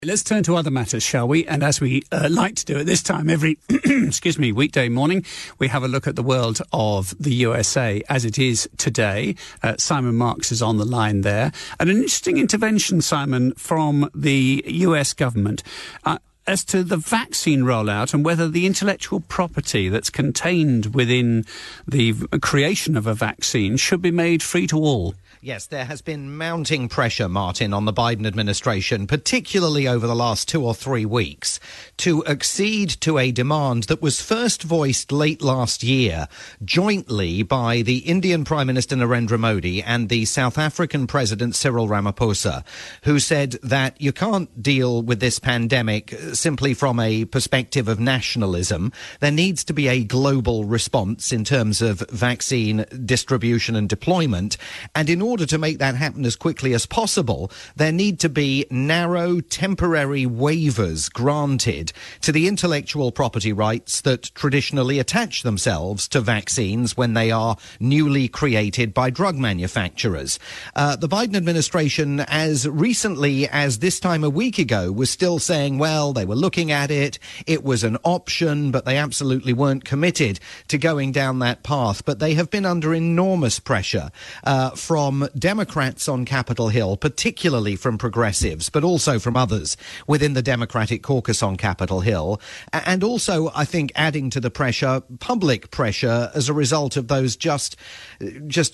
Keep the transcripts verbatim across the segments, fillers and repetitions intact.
Let's turn to other matters, shall we? And as we uh, like to do at this time every, excuse me, weekday morning, we have a look at the world of the U S A as it is today. Uh, Simon Marks is on the line there. And an interesting intervention, Simon, from the U S government uh, as to the vaccine rollout and whether the intellectual property that's contained within the creation of a vaccine should be made free to all. Yes, there has been mounting pressure, Martin, on the Biden administration, particularly over the last two or three weeks, to accede to a demand that was first voiced late last year jointly by the Indian Prime Minister Narendra Modi and the South African President Cyril Ramaphosa, who said that you can't deal with this pandemic simply from a perspective of nationalism. There needs to be a global response in terms of vaccine distribution and deployment. And in order to make that happen as quickly as possible, there need to be narrow, temporary waivers granted to the intellectual property rights that traditionally attach themselves to vaccines when they are newly created by drug manufacturers. Uh, the Biden administration, as recently as this time a week ago, was still saying, well, they were looking at it, it was an option, but they absolutely weren't committed to going down that path. But they have been under enormous pressure uh, from Democrats on Capitol Hill, particularly from progressives, but also from others within the Democratic caucus on Capitol Hill. And also, I think, adding to the pressure, public pressure as a result of those just, just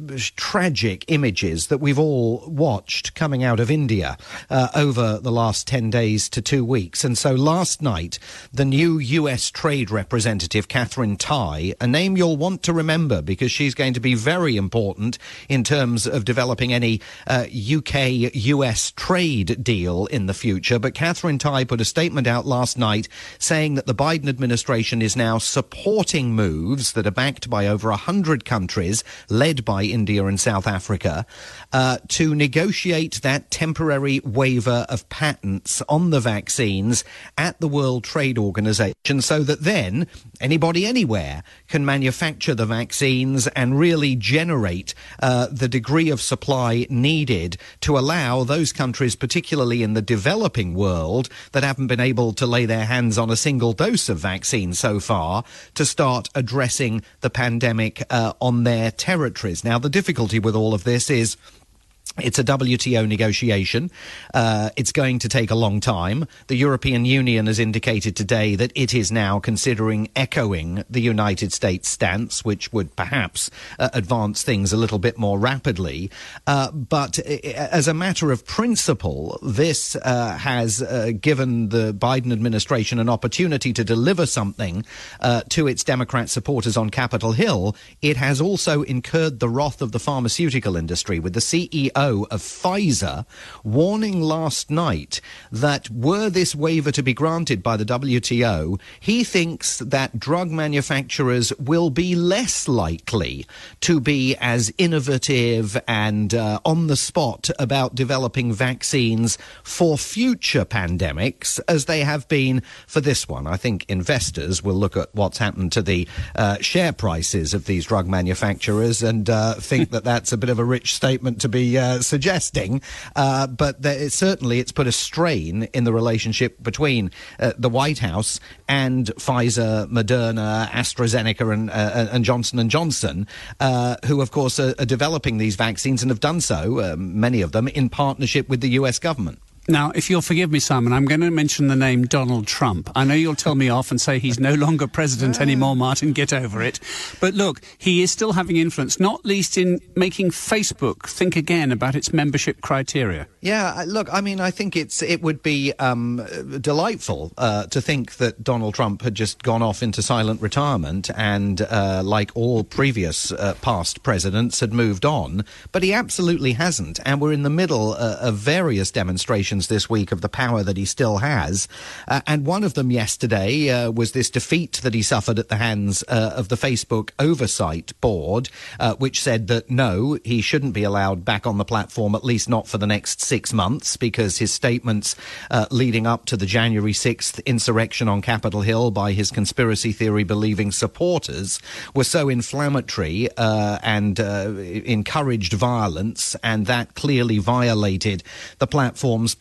tragic images that we've all watched coming out of India uh, over the last ten days to two weeks. And so last night, the new U S Trade Representative, Katherine Tai, a name you'll want to remember because she's going to be very important in terms of developing any uh, U K U S trade deal in the future. But Katherine Tai put a statement out last night saying that the Biden administration is now supporting moves that are backed by over one hundred countries, led by India and South Africa, uh, to negotiate that temporary waiver of patents on the vaccines at the World Trade Organization so that then anybody anywhere can manufacture the vaccines and really generate uh, the degree of supply needed to allow those countries, particularly in the developing world, that haven't been able to lay their hands on a single dose of vaccine so far, to start addressing the pandemic uh, on their territories. Now, the difficulty with all of this is it's a W T O negotiation. Uh, it's going to take a long time. The European Union has indicated today that it is now considering echoing the United States stance, which would perhaps uh, advance things a little bit more rapidly. Uh, but as a matter of principle, this uh, has uh, given the Biden administration an opportunity to deliver something uh, to its Democrat supporters on Capitol Hill. It has also incurred the wrath of the pharmaceutical industry, with the C E O of Pfizer warning last night that were this waiver to be granted by the W T O, he thinks that drug manufacturers will be less likely to be as innovative and uh, on the spot about developing vaccines for future pandemics as they have been for this one. I think investors will look at what's happened to the uh, share prices of these drug manufacturers and uh, think that that's a bit of a rich statement to be uh, suggesting, uh, but there, certainly it's put a strain in the relationship between uh, the White House and Pfizer, Moderna, AstraZeneca and, uh, and Johnson and Johnson, uh, who of course are, are developing these vaccines and have done so, um, many of them, in partnership with the U S government. Now, if you'll forgive me, Simon, I'm going to mention the name Donald Trump. I know you'll tell me off and say he's no longer president anymore, Martin, get over it. But look, he is still having influence, not least in making Facebook think again about its membership criteria. Yeah, look, I mean, I think it's it would be um, delightful uh, to think that Donald Trump had just gone off into silent retirement and, uh, like all previous uh, past presidents, had moved on. But he absolutely hasn't. And we're in the middle uh, of various demonstrations this week of the power that he still has. Uh, and one of them yesterday uh, was this defeat that he suffered at the hands uh, of the Facebook Oversight Board, uh, which said that no, he shouldn't be allowed back on the platform, at least not for the next six months, because his statements uh, leading up to the January sixth insurrection on Capitol Hill by his conspiracy theory believing supporters were so inflammatory uh, and uh, encouraged violence, and that clearly violated the platform's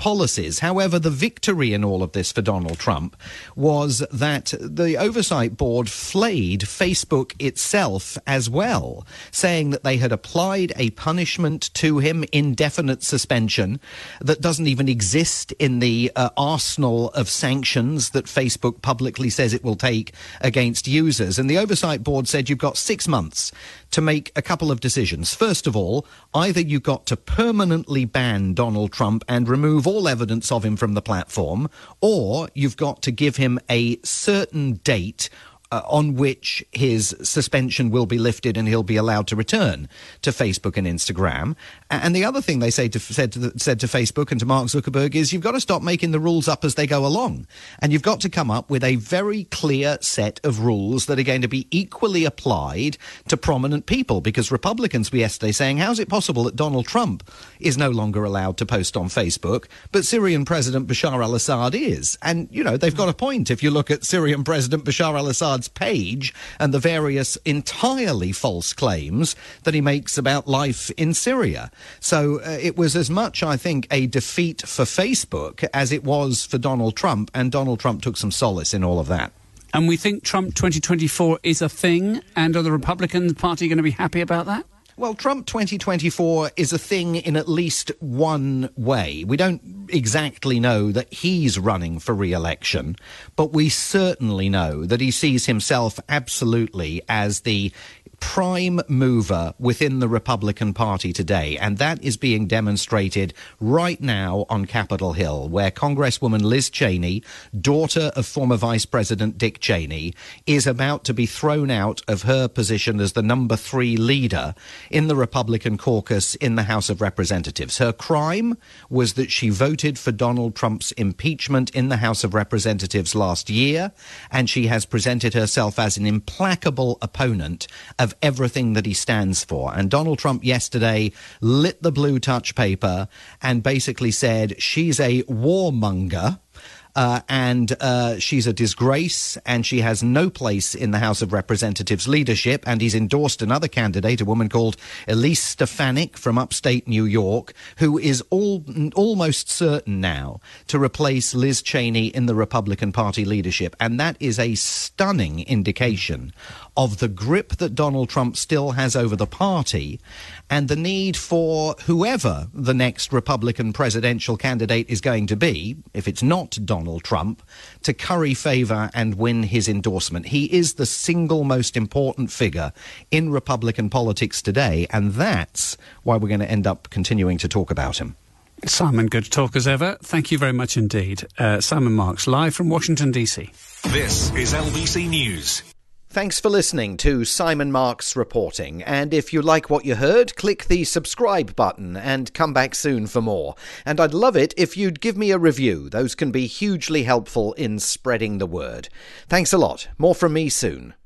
policies. However, the victory in all of this for Donald Trump was that the Oversight Board flayed Facebook itself as well, saying that they had applied a punishment to him, indefinite suspension, that doesn't even exist in the uh, arsenal of sanctions that Facebook publicly says it will take against users. And the Oversight Board said you've got six months to make a couple of decisions. First of all, either you've got to permanently ban Donald Trump and remove all evidence of him from the platform, or you've got to give him a certain date Uh, on which his suspension will be lifted and he'll be allowed to return to Facebook and Instagram. And the other thing they say to, said, to the, said to Facebook and to Mark Zuckerberg is you've got to stop making the rules up as they go along. And you've got to come up with a very clear set of rules that are going to be equally applied to prominent people. Because Republicans were yesterday saying, how's it possible that Donald Trump is no longer allowed to post on Facebook, but Syrian President Bashar al-Assad is? And, you know, they've got a point. If you look at Syrian President Bashar al-Assad page and the various entirely false claims that he makes about life in Syria. So uh, it was as much, I think, a defeat for Facebook as it was for Donald Trump, and Donald Trump took some solace in all of that. And we think Trump twenty twenty-four is a thing, and are the Republican Party going to be happy about that? Well, Trump twenty twenty-four is a thing in at least one way. We don't exactly know that he's running for re-election, but we certainly know that he sees himself absolutely as the prime mover within the Republican Party today, and that is being demonstrated right now on Capitol Hill, where Congresswoman Liz Cheney, daughter of former Vice President Dick Cheney, is about to be thrown out of her position as the number three leader in the Republican caucus in the House of Representatives. Her crime was that she voted for Donald Trump's impeachment in the House of Representatives last year, and she has presented herself as an implacable opponent of everything that he stands for. And Donald Trump yesterday lit the blue touch paper and basically said she's a warmonger. Uh, and uh, she's a disgrace, and she has no place in the House of Representatives leadership. And he's endorsed another candidate, a woman called Elise Stefanik from upstate New York, who is all, almost certain now to replace Liz Cheney in the Republican Party leadership. And that is a stunning indication of the grip that Donald Trump still has over the party, and the need for whoever the next Republican presidential candidate is going to be, if it's not Donald Trump, to curry favour and win his endorsement. He is the single most important figure in Republican politics today, and that's why we're going to end up continuing to talk about him. Simon, good to talk as ever. Thank you very much indeed. Uh, Simon Marks, live from Washington, D C. This is L B C News. Thanks for listening to Simon Marks Reporting, and if you like what you heard, click the subscribe button and come back soon for more. And I'd love it if you'd give me a review. Those can be hugely helpful in spreading the word. Thanks a lot. More from me soon.